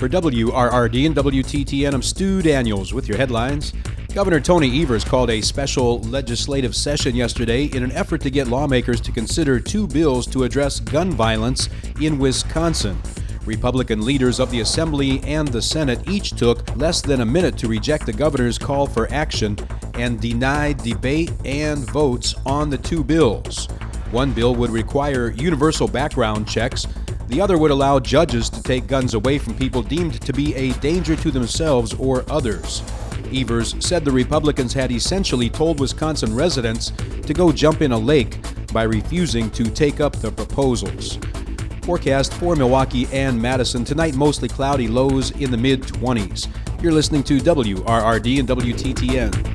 For WRRD and WTTN, I'm Stu Daniels with your headlines. Governor Tony Evers called a special legislative session yesterday in an effort to get lawmakers to consider two bills to address gun violence in Wisconsin. Republican leaders of the Assembly and the Senate each took less than a minute to reject the governor's call for action and denied debate and votes on the two bills. One bill would require universal background checks. The other would allow judges to take guns away from people deemed to be a danger to themselves or others. Evers said the Republicans had essentially told Wisconsin residents to go jump in a lake by refusing to take up the proposals. Forecast for Milwaukee and Madison tonight, mostly cloudy, lows in the mid-20s. You're listening to WRRD and WTTN.